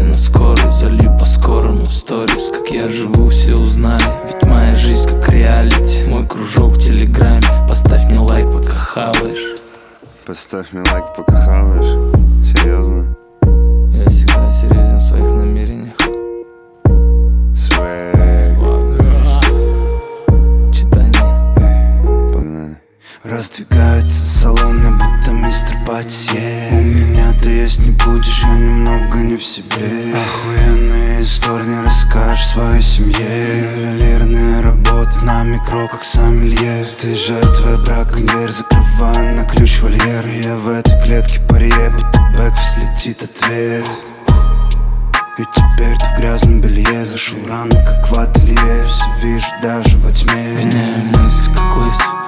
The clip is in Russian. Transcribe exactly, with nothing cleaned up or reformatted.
на скорость, залью по-скорому сторис. Как я живу, все узнали, ведь моя жизнь как реалити. Мой кружок в телеграме, поставь мне лайк, пока хаваешь. Поставь мне лайк, пока хаваешь. Серьезно? Я всегда серьезен в своих намерениях. Свэг. Читание. Погнали. Раздвигается салоны, будто мистер Патисье. У меня ты есть не будешь, я немного не в себе. Охуенные истории не расскажешь своей семье. Ювелирная работа на микро, как сомелье. Ты жертва браконьер, закрываю на ключ вольер. Я в этой клетке паре, будто бэк взлетит ответ. И теперь ты в грязном белье, зашел рано, как в ателье. Все вижу даже во тьме. Гоняю мысль, как лысый